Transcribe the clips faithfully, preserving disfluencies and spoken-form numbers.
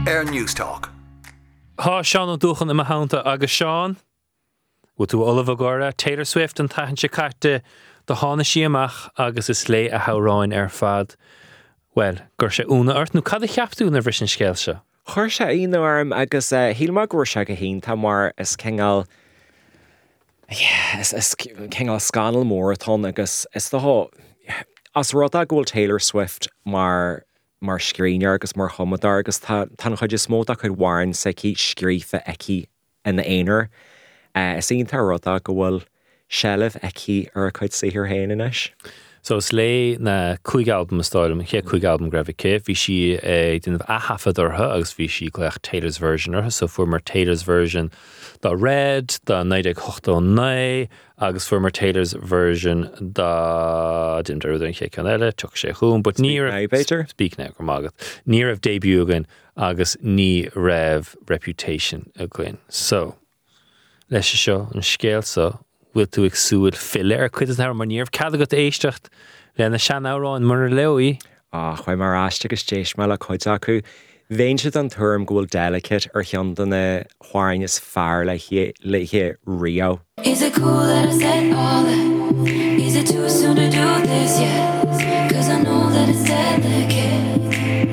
Air Newstalk. Tá Seán ó dúchan im hánta agus Seán, bú tú Oliver Gora, Taylor Swift an taihan se carte do hána siamach agus is lé a hauráin ar fad. Well, gur se úna ort, nó cad a cheaptú na bhrisin scéil se? Chir se aon arm agus uh, hílma gur se go hín tá mar is chéingáil yeah, is, is chéingáil scanal mór atá agus is do as rud a ghfuil Taylor Swift mar mar scrínear agus mar chomadar agus tá chuid is móta chuid bhhain sa cí scrífa eici in na éonar. Uh, is on tá rud a go bhfuil seileh eici ar chuid sihir héin inis. So is lé na cúig album stáilm, ché cúig album grabh cé, bhí si uh, dúnmh a hafad ortha agus bhí si gleach Taylor's version ortha, so fuair mar Taylor's version da Red, da nineteen eighty-nine, agus fuair mar Taylor's version da didn't do den ché canile, tuch sé chún, but ní raibh speak now go mágad. Ní raibh debut again agus ní raibh Reputation again. So leis seo an scéal so bhfuil tú ag súil fill ar chuid ar mar níomh cad agat éisteacht lena sean áráin mar leí. Ah, chuid mar áiste agus tééis me le chuid acu. Bhéin siad an term ghfuil delicate ar cheandan na hwarin is fearr le hé Rio. Is it cool that I said all that? Is it too soon to do this yet? Cause I know that it's delicate.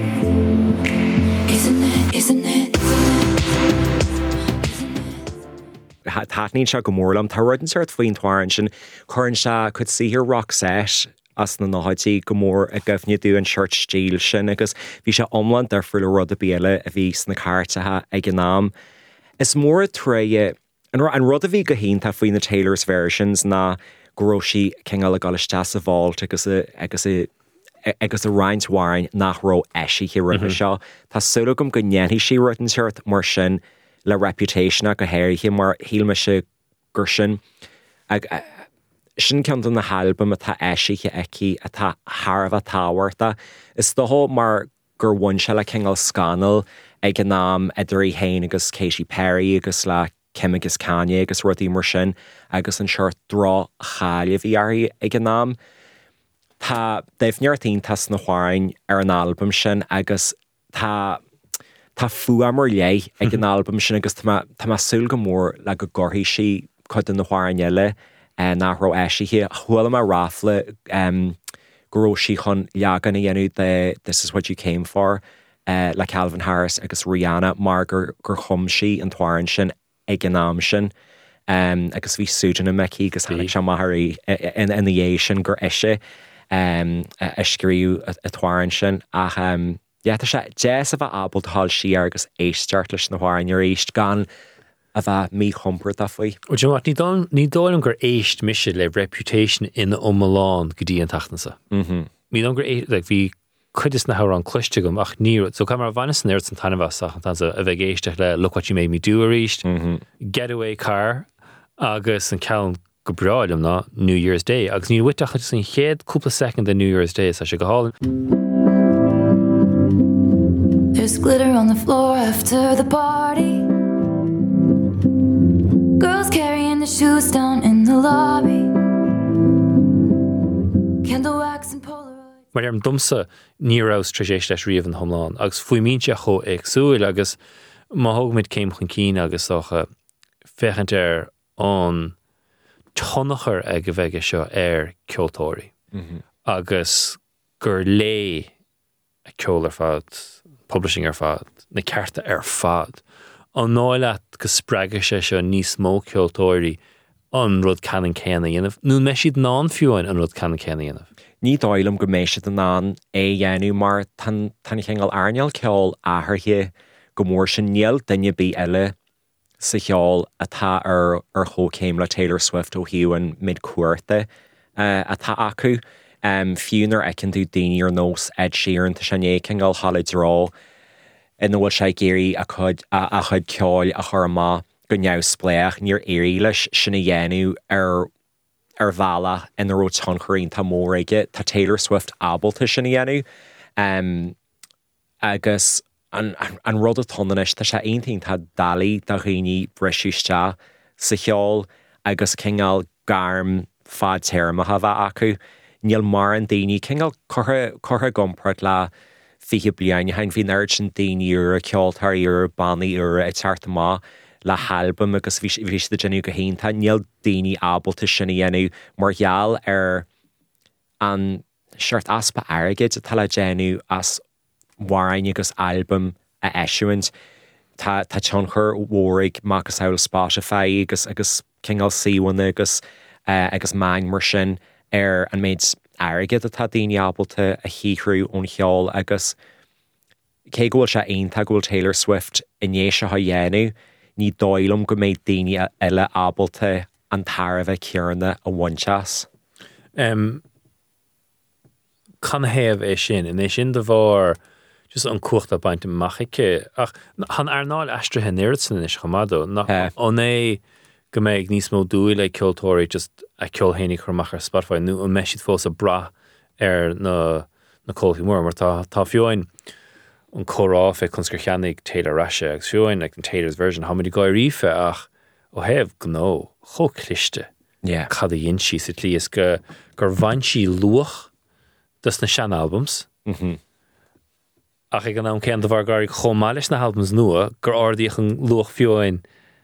Isn't it, isn't it, isn't it? Táithnín se go mórlam, tá ruidan seart faoin tháin sin chuann se chud sihir Roxette as na náidí go mór a gofne dú an shirt stíl sin agus bhí se omland ar friúil rud a béle a bhís na cartathe ag an nám. Is mór a tréie an rud a bhí go hénta faoin na Taylor's versions na gróisí chéingáil a gáiste sa bháilt agus agus agus a roinnt bhhain nach ró eisi hi ruithe seo. Tá sula gom go nnéanhí sí ruidan seart mar sin le Reputation a go héir hi mar hílme se gur sin ag sin ceann na halbam a tá eisiche eici a tá Harbh táhairta. Is doá mar gur bhain se le chéingáil scanal ag an nám idirí hain agus Katy Perry agus le Kim agus Kanye agus rudí mar sin agus an seir drá cháile bhí airí ag an nám. Tá déimhneartín tas na hwarin ar an album sin agus tá Tá fua mar lé ag an album sin agus tá súil go mór le go gorthaí si chud in na hwarin eile nach ró eisiché chuil mar ráfla goró si chun leagan na dhéanú de This Is What You Came For uh, le Calvin Harris agus Rihanna mar gur gur chum si an twarin sin ag an nám sin um, agus bhí sútan na meici agus hanig se maithirí in na dhé sin gur eise um, a scríú a twarin sin ach um, yeah, tá sé jazz a bheith abal hall si agus éisteart leis na hwarin ar éist gan a bheith mí chomport a faoi. O do you know what, ní dóilm gur éist mise le Reputation in Omaláin go dtí an tachtansa. Mhm. Ní dóilm gur éist, like, bhí chuidas na hárán cluiste gom ach ní, so cá mar bhanas an airt an tanmhasach an tansa a bheith éisteach le Look What You Made Me Do a éist, Getaway Car agus an ceann go breáilm ná New Year's Day agus ní bhuiteach just an chéad cúpla second de New Year's Day sa se go hálan. There's glitter on the floor after the party. Girls carrying the shoes down in the lobby. Candle wax and Polaroid. Mar am dumsa nírás trééis leis riamh an thomláin agus faoi mínte cho ag súil agus má thugmid céim chun cín agus socha fechant ar an tonachar ag go bheige seo ar ceoltóirí. Agus gur lé a ceol ar fad, publishing ar fad, na carta ar fad. An náile go spreaga sé seo níos mó ceoltóirí an rud canan céna dhéanamh. Nú me siad ná fiúin an rud canan céna dhéanamh. Ní dóilm go méisiad an ná é dhéanú mar tan chéingáil airneal ceol áthirthe go mór sin níl daine bí eile sa cheol atá ar ar chócéim le Taylor Swift ó hiúin mid cuairta uh, atá acu um, fiúnar ag an tú daoine ar nós Ed Sheeran tá sin é chéingáil Halaid rá in bhfuil sé géirí a chud a chud ceáil a chur má go neamh spléach níor éirí leis sinna dhéanú ar ar bhela in na rótán choirín tá mór aige tá Taylor Swift abalta sinna dhéanú um, agus an, an, an rud a tonanis tá sé aontainn tá dalí do rií breisiúiste sa cheol agus chéingáil garm fad téirm a bheith acu níl mar an daoine chéingáil chutha gomprat le fiche bliain hain hí nerd sin daoine ur ceoltar ur bannaí ur a teart má le halbam agus bhí bhí de genú go hénta níl daoine ábalta sinna dhéanú mar gheall ar an seirt aspa airgid a tal genú as warin agus album a eisiúint tá tá tean chur mhórig mágus saoil Spotify agus agus cinál síhaine agus uh, agus main mar sin ar an méid airgid a tá daoine ábalta a híhrú ón cheol agus cé ghfuil se aonanta ghfuil Taylor Swift iné se ha dhéanú ní dóilm go méid daoine eile ábalta an tarbheith cearna a bhainteas. Um, Can héamh é sin, in é sin de bhar just an cuachta baint maiche ach han arnáil astrathe néirsan is chamadó nach an é go méid níos mó dúil le ceoltóirí just a ceolhénig chumachar Spotify nu an meisiad fós a bra ar na na cóiltí mór mar tá tá fiúin an chorá fé conscrcheannig Taylor Rashe agus fiúin like an Taylor's version ha muid gáir rife ach ó hebh gó cho cliste yeah cad a dhéon si sa tlíos go gur bhain si luach dus na sean albums mhm ach ag an am cean de bhar gáir chomáilis na albums nua gur ardíoch an luach fiúin.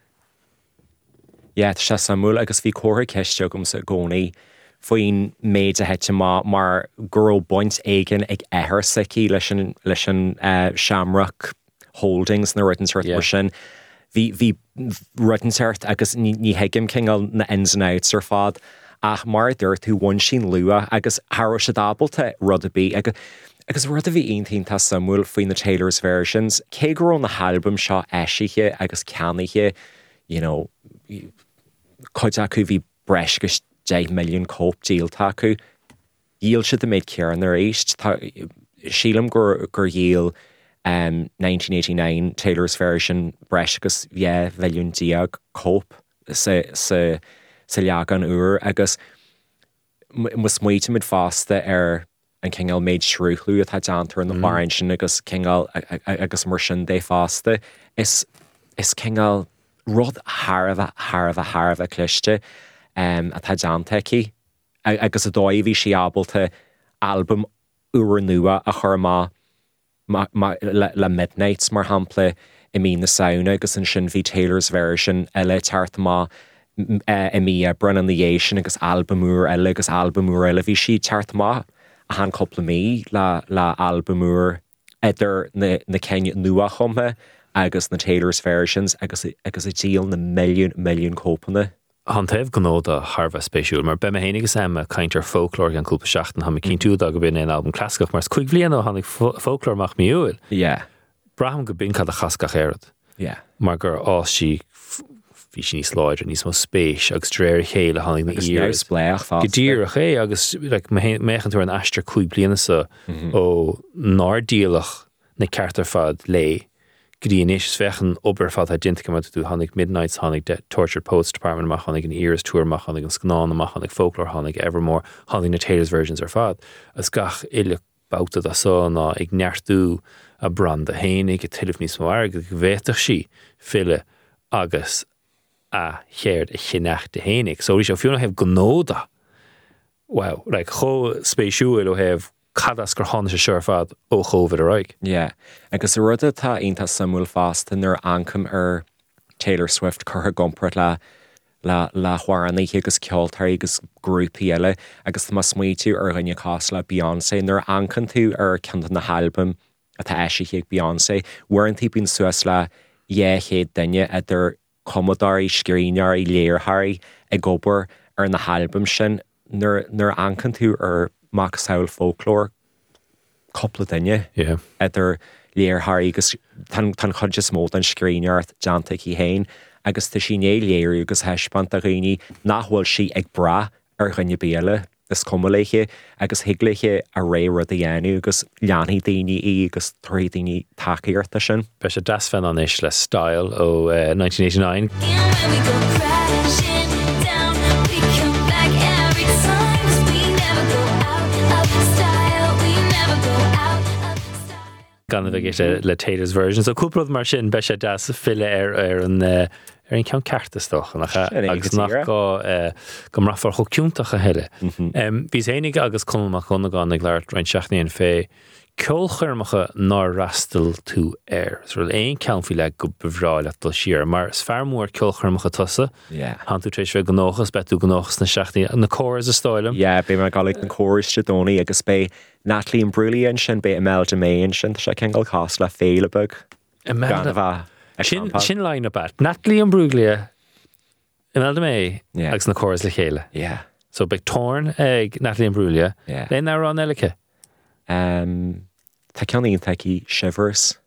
Yeah, tá sé samú agus bhí cóir ceiste gom sa gcónaí faoin méid a heite má mar gur buint éigen ag éair sací leis an leis an uh, Shamrock Holdings na Ruttensert mar sin. Bhí bhí Ruttensert agus ní, ní heigim cingal na ins and outs ar fad ach mar dúirt tú bhain sin lua agus thar se dábalta rud a bí agus agus rud a bhí aontainnta samúil faoin na Taylor's versions cé gur na album seo eisiche agus ceannaiche you know chuid acu bhí breis gus ten million cóp díalta acu díal siad a méid cearan ar éist sílam gur gur díal um, nineteen eighty-nine Taylor's version breis agus bhé bhiliún diag cóp sa sa sa leagan uair agus mus muoite mid fásta ar an cingal méid shrúchlú atá deantar na marin sin agus cingal agus mar sin dé fásta is is cingal rud Harbh Harbh Harbh cliste um, atá deantaí agus a dóibh hí si ábalta album uair nua a chur má le, le Midnights mar hampla i mí na saona agus an sin bhí Taylor's version eile teart má i mí a Brennan the Asian agus albumúr eile agus albumúr eile bhí si teart má a han coppla mí le le albumúr idir na, na Kenya nua chumthe agus na Taylor's versions agus agus a díal na milliún milliún cópanna. Han taobh gnód a Harbh spéisiúil mar be hénig is am a caiintear folklór an cúpa seachtain ha cinn tú a go bin an album clasicach mar chuig bliana hánig folklórach miúil. Yeah. Braham go bin cad a chascach éad. Yeah. Mar gur á si hí sin níos láidir níos mó spéis agus dréir chéile hánig na ír spléach fá. Godíir a ché agus méchan tú an eistir chuig bliana sa ó nárdíalach na ceartar fad lé. Gdíon is fechan ober fad a dinta go tú hánig Midnights hánig de Tortured Poets Department mach hánig an Ears Tour mach hánig an Scanán mach hánig Folklore hánig Evermore hánig na Taylor's versions ar fad as gach ile bouta a sá ná ag neartú a brand a hénig a tilh níos mó airge go bhéiteach si fille agus a chéird a chineach de hénig so is fiúna hef gnóda wow like cho spéisiúil ó hef cadas gur hána sé seir fad ó chóvid a raig. Yeah, agus a rud atá aonanta samúil fásta nar ancam ar Taylor Swift chutha gomprat le le le chhuarannaí agus ceoltarí agus grúpaí eile agus tá smuo tú ar rinne cás le Beyoncé nar ancan tú ar ceantar na album atá eisiigh Beyoncé warintí bín suas le dhé chéad duine idir commodáí scrínearí léarthaí ag gobar ar na album sin nar nar ancan tú ar Mac Saul folklór coppla duine yeah. idir léarthaí agus tan chud is mód an scríneart deanta í héin agus tá sin é léirú agus heispant a rií nachhfuil si ag bra ar rinne béle is cumléiche agus hiigleiche a ré rud a dhéanú agus leanaí daoine í agus thuirí daoine takeíarta sin. Be sé das fan an is le Style ó uh, nineteen eighty-nine. Gan bheith le, le Taylor's version. So cúplad mar sin be sé das fille ar ar an uh, ar an ceann ceartastoch agus nach go uh, go mrafar cho ciúntaach a heile. Bhís hénig agus chumach chuna gan ag leir rein seachnaíon fé ceolchuirmeacha ná rastal tú air. So éon ceann fi le go bhráil dul siar, mar s fear mór ceolchuirmeacha tusa, Yeah. han tú trééis bheith gnóchas, bet tú gnóchas na seachtaí, na córas a stáilm. Yeah, be me galig an choris Tridóní agus be Natalie and Brúlian sin be Imelda May sin se Kingal Cost le féle bug. Imelda- Gan bha. Sin sin line about Natalie and Bruglia, Imelda May, Yeah. agus na córas le chéile. Yeah. So big torn ag Natalie and Bruglia, Yeah. then now run Elike. Um, Tá ceannaíon taí Shivers.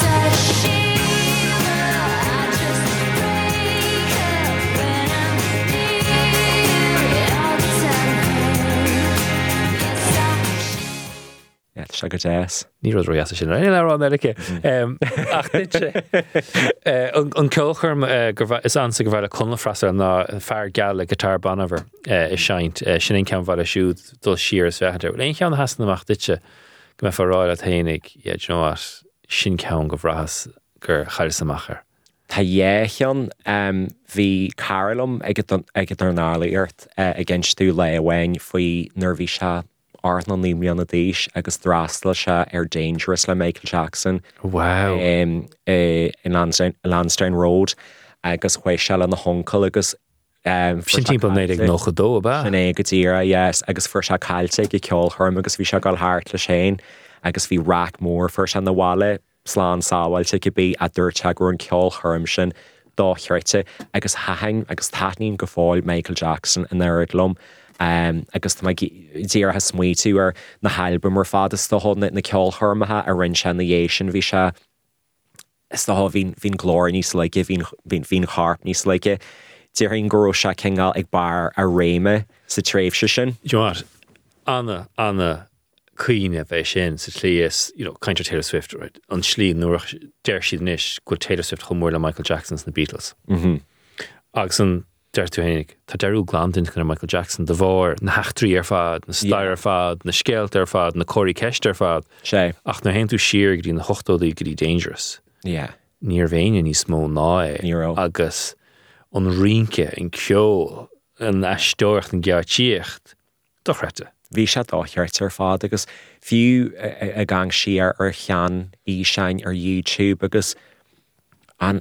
Yeah, se go jazz. Ní rud roias sin ré le run Elike. Um, ach ditse, uh, an ceolchurm uh, gur bha- is ansa go bhfuil a chunla frasar ná fear geall le guitar banaver uh, is seint, uh, sin ein ceann bhil a siúd dul siar is fechantar. Ein ceann hasan amach ditse, go me farráil a thénig, yeah, do you know what, sin ceann go bhrahas gur chairis amachar. Tá dhéan um, bhí Carolm ag ar nálaíart uh, a ginstú le bhhain faoi nervhí se art na límlíon na díis agus drastal se ar Dangerous le Michael Jackson Wow. um, uh, in Lansdowne, Lansdowne Road agus chuéis se le na honcail agus um, Sin timp an éidir nó chodó ba. Sin é go dtíra, yes, agus fuair se caiilte go ceolchorm agus bhí se gáil háart le sin agus bhí rac mór fuair se na bháile slán sáhailte go bí a dúirte gur an ceolchorm sin dóchreite agus haing agus taithnín go fáil Michael Jackson in airlumm um, agus tá díar has smuo tú ar na heilbe mar fad is dohon na ceolchormathe a rin se na dhé sin bhí se is doá hín glóir níos leige hín harp níos leige Díirn goró se chéingáil ag bar a réime sa tréimh se sin. Do you know what? Anna, Anna Queen bheith sin sa slí is, you know, kind of Taylor Swift, right? An slí nuair deir siad níos go Taylor Swift chumór le Michael Jackson's na Beatles. Mhm. Agus an deir tú hénig, tá deirú glandint gan Michael Jackson, de bhór, na heachtrií ar fad, na stair ar fad, na scéalt ar fad, na choirí ceist ar fad. sé Ach na hen tú siar go dtí na hochtódaí go dtí Dangerous. yeah. Níor bhéine ní smó ná é. Ní raibh. Agus an rínce, an ceol, an eistóirt, an geartíocht. Dochrete. Bhí se dócheart ar fád agus fiú a, a gang siar ar chean í sein ar YouTube agus an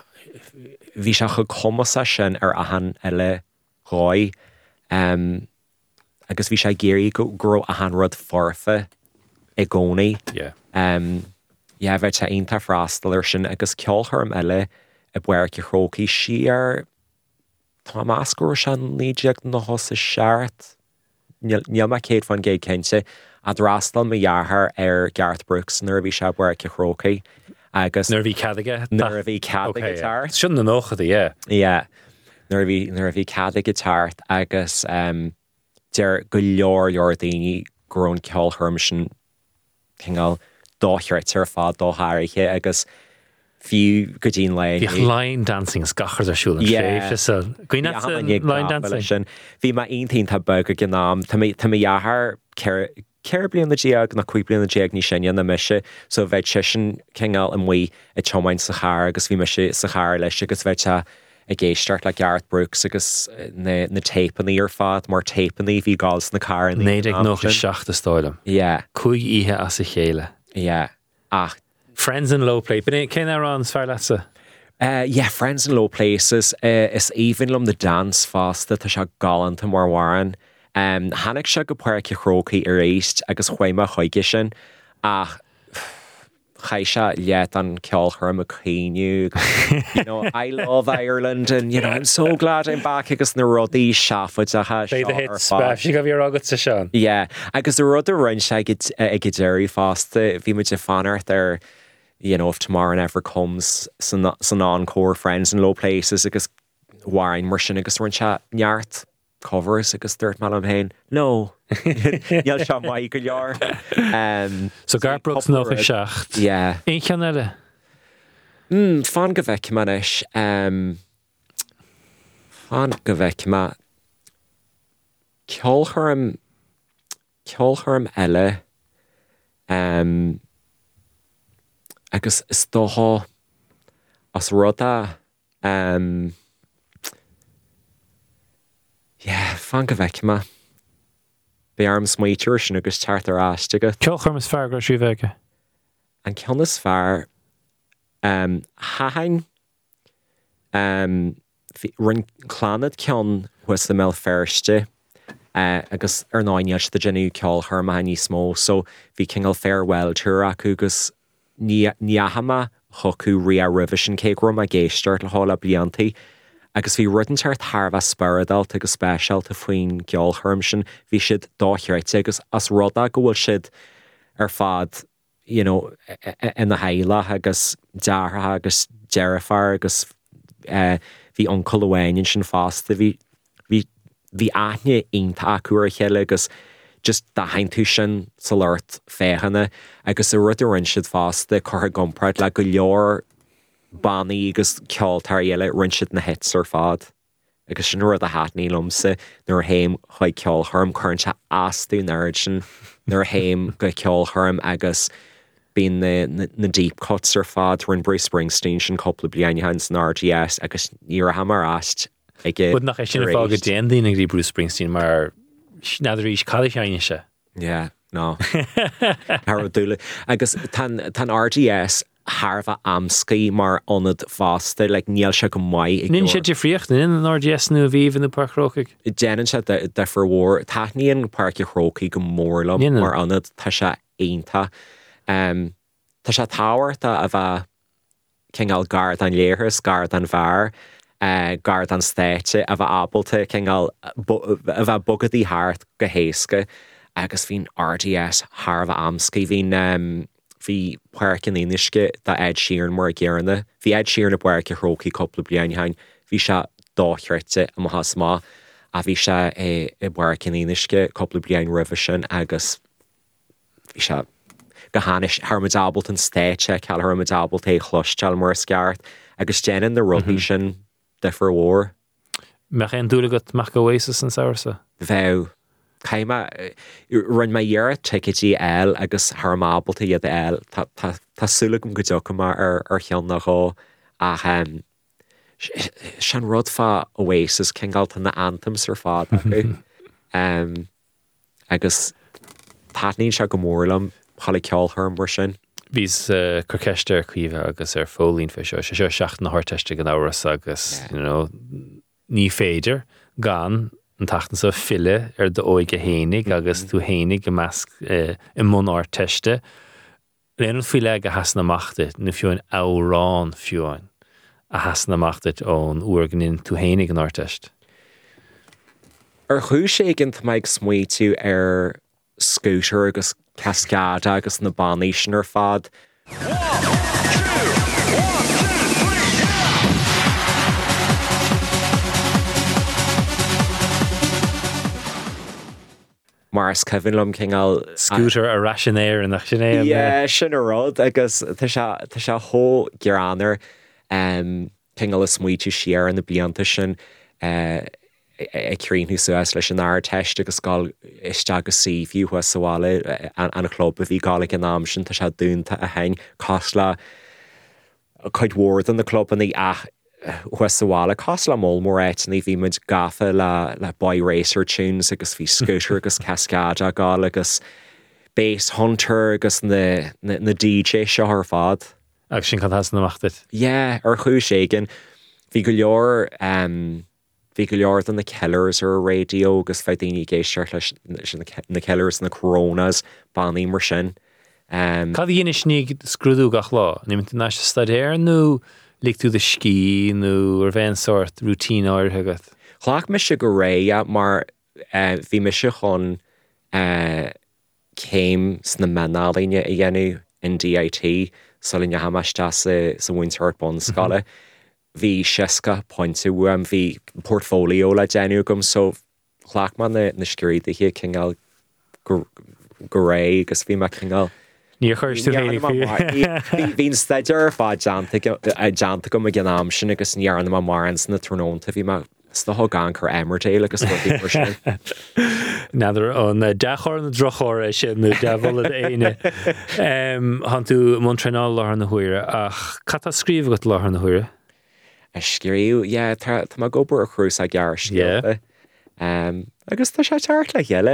bhí se chu comasa sin ar ahan eile ráid um, agus bhí se géirí go gro ahan rud forfa i gcónaí. Yeah. Um, yeah, bheit se aonanta freastal ar sin agus ceolchorm eile i buir go chrócaí siar tá máscóir sin líideag na hosa seart. Níl me céad fan géad cinnte a drastal me dhearthar ar Garth Brooks nervhí se buir go chrócaí agus Nervhí cadige? nervhí cad Okay, gitar. Sin na nóchada, yeah. Yeah, nervhí nervhí cad gitart agus um, deir go leor leor daoine grón ceolchorm sin chéingáil dóchreirt ar fád dóthairithe agus fiú go dtíon Bhí lein. line dancing is gachar ar siúil an Yeah. tréimh so Gine line dancing? Bhí má aontainn tá bug a gnám Tá mé dhearthar ceir blion na déag na cuí blion na déag ní sinne na mise so bheith si sin chéingáil an mí i tomáin sa char agus bhí me sa char leis agus bheith a géisteart le Garth Brooks agus na, na tapaní ar fad mar tapaní bhí gáils na car Néad ag nócha seach a stáilm. Yeah, Cúig ihe as a chéile. yeah. Ach, Friends in Low Play. Bin cén ar an sfeir lesa? Uh, yeah, Friends in Low Places uh, is even lum the dance fasta tá se galant a mar waran. Um, Hannig se go puir ce chrócaí ar éist agus chuime chuige sin ach chai se liet an ceolchorm a chéniu. You know, I love Ireland and you know, I'm so glad I'm back agus na rudaí seafad a ha Bé the hit spef, si go bhí agad sa seán. Yeah, agus the rud a run se ag géirí fasta bhí mu de fanart ar you know, if tomorrow never comes san encore Friends in Low Places agus warin mar sin agus run se neart covers agus dúirt me am hain. No. Níl se mai go leor. Um, So Garth Brooks nócha seacht. yeah. Ein cean eile? Mm, fan go bheic man is. Um, fan go bheic ma ceolchorm ceolchorm eile um, agus is dótha as ruda um, yeah, fan go bheic ma Bé arm smuitiúir sin agus teartar áiste Ceolchar is fear go trí bheige. an ceannas fear um, hahain um, rinn clánad ceann was the mé ferste uh, agus ar náineis de genú ceol chur a ní smó, so bhí cingal farewell túr acu agus níahama chocu ri a revision cérum a géisteart le hála bliantaí, agus bhí rudanteart tharbh spiridalt agus spéisialt a faoin ceol chum sin, bhí siad dáithreite agus as ruda go bhfuil siad ar fad you know, in na haile agus deartha agus dearafar agus uh, bhí an colhhain sin fásta bhí bhí aithne onanta acuair chéile agus just da hain tú sin sa leirt féchanna agus a rud rinn siad fásta chutha gompraid le go leor bannaí agus ceoltar eile rinn siad na hits ar fad. Agus sin rud a háitnaí lomsa nuair héim chuid ceol chum chuirnte asú nerd sin nuair héim go ceol chum agus bíon na, na, na deep cuts ar fad rinn Bruce Springsteen sin coppla bliain hans na R T S agus níor a hamar ast Bud nach é sinna fá go déan daoine ag Bruce Springsteen mar nadidir ís caditheine se. Yeah, no. Har dúla. Agus tan R T S Harfa amscaí mar anad fásta, le níl se go mai. Nin sé difriocht in an R T S nu a bhíh in na Parc Rócaigh? Déanann se de for mhór, taithníon Parc Rócaigh go mórlam mar anad tá se aonanta. Um, tá se táhairta a bheith cinál gard an léthas, gard an bhar, uh, gard an stáite, a bheith ábalta cinál a bheith bogadí háart go héasca, agus bhín R T S Harfa amscaí bhín um, Bhí Parc an Éisce de Ed Sheeran mar a ggéarna. Bhí Ed Sheeran a Parc a Rócaigh coppla bliain hain. Bhí se dáithreite am has má a bhí se i Parc an Éisce coppla bliain roimhe sin agus bhí se go háis harmadabalt an stáite ceall harmadabalt é chluisteil mar sceart agus déanann na rugby sin de for mhór. Meach an dúla go meach go Oasis an saoirsa? Bhew. Caima run mai dhearra ticketí eil agus harmábalta iad eil Tásúla go go dochama ar ar cheanna gá ach um, sean rud fa Oasis cingalta na anthems ar fád acu um, agus táithníonn se go mórlam chala ceoltharm mar sin. Bhís uh, corceiste ar cuimhe agus ar fólín fé seo, sé seo seach na háirteiste an áras agus Yeah. you know, ní féidir gan an tachtan sa fille ar de óige hénig agus tú hénig go measc uh, i món áirteiste. Léanúil fí le go hasna machta na fiúin árán fiúin a hasna machta ón uorganin tú hénig an áirteist. Ar chuú sé gin meid smuo tú ar scooter agus cascada agus na bannaí sin ar fad. Mars Kevin lom cinál Scooter a rationéir an nach sinné. Yeah, sin a rud agus tá se thó gearannar um, cinál is smuo tú siar an na blianta sin uh, ag críonú suas leis an air teist agus gáil iste agus síomhú chu sáile an a chlub a bhí gála an am sin tá se dúnta a hain cosla chuid mhór an na club an í ach Huasála cosla mó mór éitna bhí muid gafa le le boy racer tunes agus bhí scooter agus cascada gáil agus bass hunter agus na, na, na D J seo ar fad. Agus sin chun na machtat. Yeah, ar chuú sé gin bhí go leor um, bhí go leor an na Killers ar radio agus bheith daoine géisteart leis na Killers na Coronas bannaí mar sin. Um, Cad dhéana sníg scrúdú gach lá, nimmt na stadéir nó lig tú de ski nó ar bhein sort rútín áirthe agat? Chhlaach me se go ré mar uh, bhí me se chun uh, céim sna menálaine a dhéanú in D I T solíne hamaiste sa, sa Winthrop bon scala. Bhí sisca pointe bhuam bhí portfólio le déanú gom so chhlaach man na, na sciúid a hí cinál go, go ré agus bhí me cinál Níor chuir tú hénig fiú. Bhín staidir ar fád deanta go a gnáam sin agus níaran na marans na trónta bhí me sta gan chu emmerdéil agus bhí mar sin. Nadidir an dechor na drochor sin nó dehil éine. Han tú Montreal láthar na huire ach cat a scríomh go láthar na huire? A scríú, yeah, tá má gobar a chrús a gear scríalta. Um, agus tá sé teart le heile.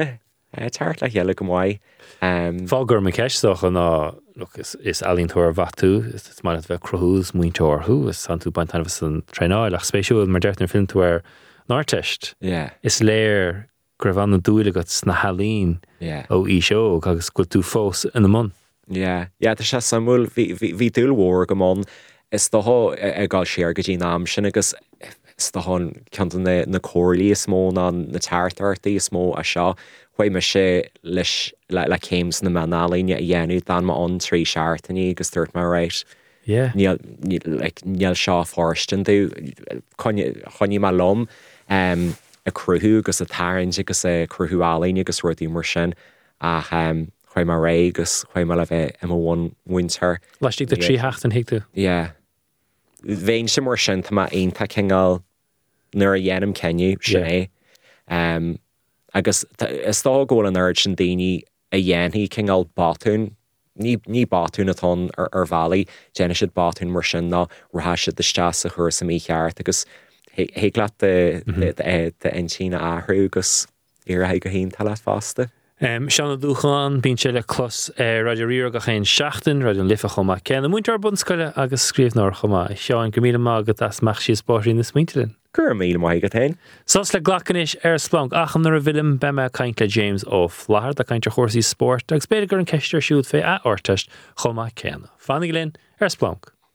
Tart le heile go mhaid. Fágur me ceistach an ná is, is alíntóir bhatú, is mar bheith cruthús muintóirthú, is an tú baint anmh san treináil ach spéisiúil mar deirtnar filmtóir náirteist. Yeah. Is léir gur bh an dúile go sna halín Yeah. ó í seo agus go tú fós in na mun. Yeah. Yeah, tá sé samúil hí dúil mhór go món is doth ag gáil séar go dtí nám sin agus is doth ceantan na, na cóirlaí is mó ná na teartartaí is mó a seo chuoi me sé leis le, le céims na manálíne a dhéanú dan ma an trí seaartaní agus dúirt mar réit. Yeah. Níl like, níl seo fárstan tú chuine má lom um, a cruthú agus a tairn agus a cruthúálaíne agus ruirtí mar sin a um, chuoi mar ré agus chuoi mar le bheith am bhain winter. Leistigh de trí heachtain hiictú. Yeah. Bhéin sem mar sin tá aonanta chéingáil nuair a dhéanam ceniu sin é. Um, agus is tá ggóil an aird sin daoine a dhéanaí chéingáil bátún ní, ní bátún atá ar, ar bhealaí déana siad bátún mar sin ná ratha siad de steas a chuir sa mí cheart agus héaglaat de, de, de, de intína áhrú agus iarthaigh go haon tal fásta. Um, Seanna dúcháin bín sé le clos uh, Radio Ríor go chéin seachtain, Radio Lifa chomá céan na muintear bunscoile agus scríbhnáir chomá. Seán go míle mágad as meach sí spáirí na smaointelinn. Gur míle maigad tain. Sás le ghlacanis ar splánc acham nar a bhilm be me caint le James ó Flahar da caint chósaí sport agus beidir gur an ceistir siúd fé a orteist chomá céanna. Fannig linn ar splánc.